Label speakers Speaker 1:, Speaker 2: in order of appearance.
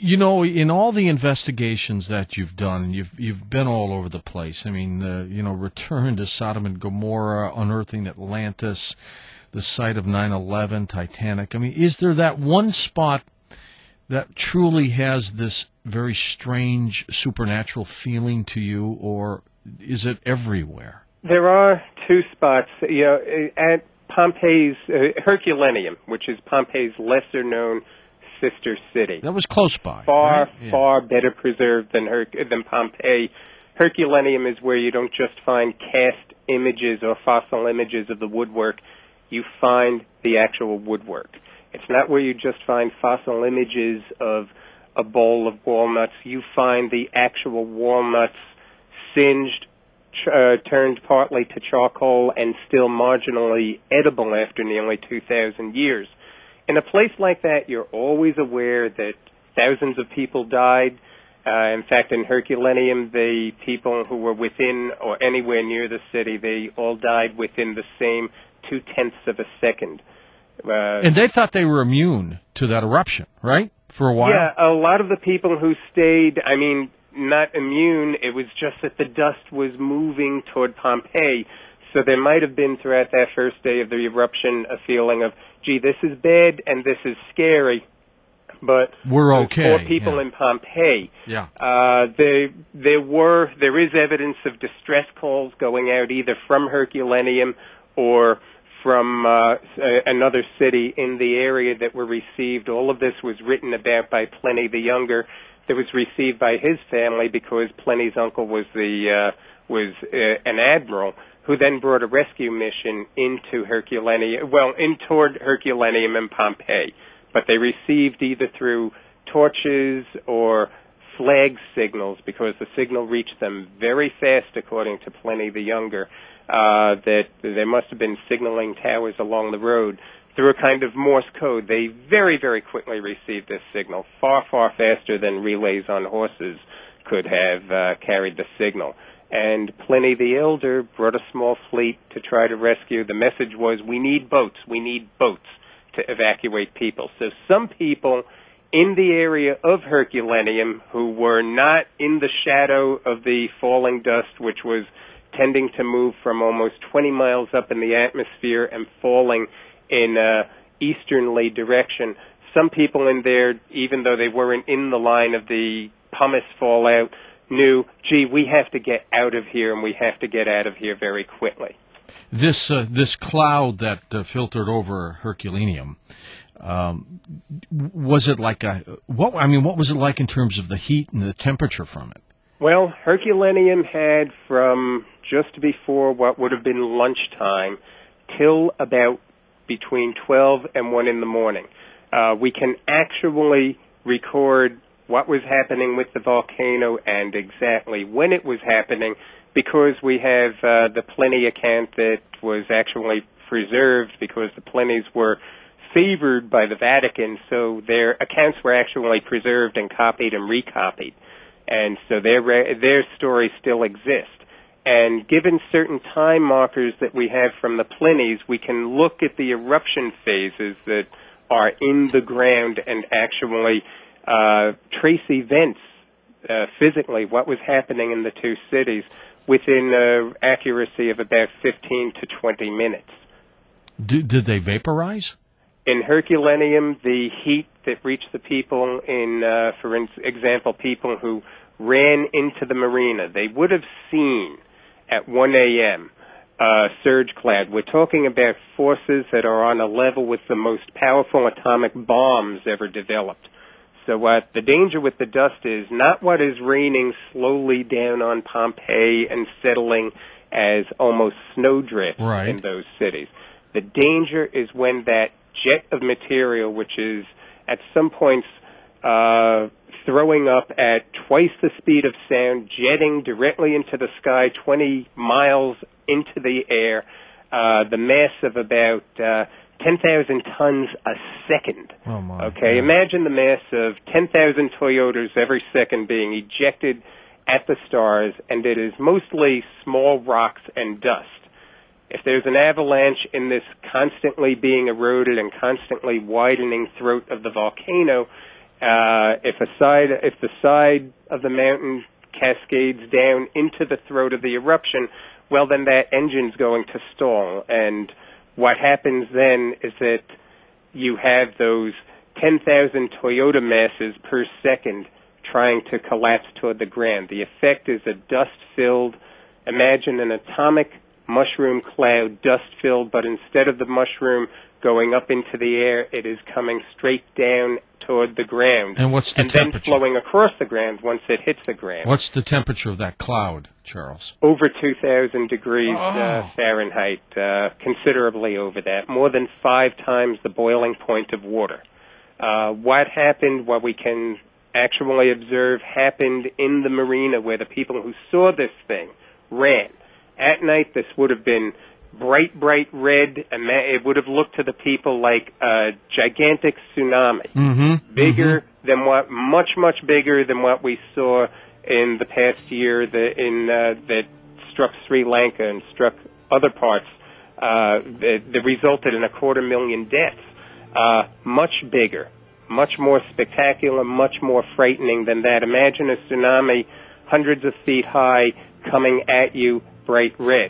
Speaker 1: You know, in all the investigations that you've done, you've been all over the place. I mean, Return to Sodom and Gomorrah, Unearthing Atlantis, the site of 9/11, Titanic. I mean, is there that one spot that truly has this very strange supernatural feeling to you, or is it everywhere?
Speaker 2: There are two spots, at Pompeii's Herculaneum, which is Pompeii's lesser-known sister city.
Speaker 1: That was close by.
Speaker 2: Far,
Speaker 1: right? Yeah.
Speaker 2: far better preserved than Pompeii. Herculaneum is where you don't just find cast images or fossil images of the woodwork. You find the actual woodwork. It's not where you just find fossil images of a bowl of walnuts. You find the actual walnuts singed, turned partly to charcoal, and still marginally edible after nearly 2,000 years. In a place like that, you're always aware that thousands of people died. In fact, in Herculaneum, the people who were within or anywhere near the city, they all died within the same 0.2 of a second.
Speaker 1: And they thought they were immune to that eruption, right? For a while?
Speaker 2: Yeah, a lot of the people who stayed, not immune, it was just that the dust was moving toward Pompeii. So there might have been, throughout that first day of the eruption, a feeling of, gee, this is bad and this is scary, but
Speaker 1: we're okay.
Speaker 2: 4 people in Pompeii.
Speaker 1: Yeah.
Speaker 2: There is evidence of distress calls going out either from Herculaneum or from another city in the area that were received. All of this was written about by Pliny the Younger. That was received by his family because Pliny's uncle was an admiral who then brought a rescue mission into toward Herculaneum and Pompeii. But they received either through torches or flag signals, because the signal reached them very fast, according to Pliny the Younger, that there must have been signaling towers along the road. Through a kind of Morse code, they very, very quickly received this signal, far, far faster than relays on horses could have carried the signal. And Pliny the Elder brought a small fleet to try to rescue. The message was, we need boats to evacuate people. So some people in the area of Herculaneum who were not in the shadow of the falling dust, which was tending to move from almost 20 miles up in the atmosphere and falling in a easternly direction, some people in there, even though they weren't in the line of the pumice fallout, knew, gee, we have to get out of here, and we have to get out of here very quickly.
Speaker 1: This cloud that filtered over Herculaneum, was it like what was it like in terms of the heat and the temperature from it?
Speaker 2: Well, Herculaneum had from just before what would have been lunchtime till about between 12 and 1 in the morning. We can actually record what was happening with the volcano and exactly when it was happening, because we have the Pliny account that was actually preserved, because the Plinys were favored by the Vatican, so their accounts were actually preserved and copied and recopied. And so their stories still exist. And given certain time markers that we have from the Plinys, we can look at the eruption phases that are in the ground and actually trace events physically, what was happening in the two cities, within accuracy of about 15 to 20 minutes.
Speaker 1: Did they vaporize?
Speaker 2: In Herculaneum, the heat that reached the people for example, people who ran into the marina, they would have seen at 1 a.m. Surge cloud. We're talking about forces that are on a level with the most powerful atomic bombs ever developed. So what the danger with the dust is not what is raining slowly down on Pompeii and settling as almost snowdrift in those cities. The danger is when that jet of material, which is at some points throwing up at twice the speed of sound, jetting directly into the sky 20 miles into the air, the mass of about 10,000 tons a second.
Speaker 1: Oh my.
Speaker 2: Okay, imagine the mass of 10,000 Toyotas every second being ejected at the stars, and it is mostly small rocks and dust. If there's an avalanche in this constantly being eroded and constantly widening throat of the volcano, If the side of the mountain cascades down into the throat of the eruption, well, then that engine's going to stall. And what happens then is that you have those 10,000 Toyota masses per second trying to collapse toward the ground. The effect is a dust-filled, imagine an atomic mushroom cloud, dust-filled, but instead of the mushroom going up into the air, it is coming straight down toward the ground.
Speaker 1: And what's the temperature?
Speaker 2: And then flowing across the ground once it hits the ground.
Speaker 1: What's the temperature of that cloud, Charles?
Speaker 2: Over 2,000 degrees Fahrenheit, considerably over that, more than 5 times the boiling point of water. What happened, what we can actually observe happened in the marina where the people who saw this thing ran. At night, this would have been bright, bright red. It would have looked to the people like a gigantic tsunami, bigger than much, much bigger than what we saw in the past year that struck Sri Lanka and struck other parts. That resulted in 250,000 deaths. Much bigger, much more spectacular, much more frightening than that. Imagine a tsunami hundreds of feet high coming at you bright red.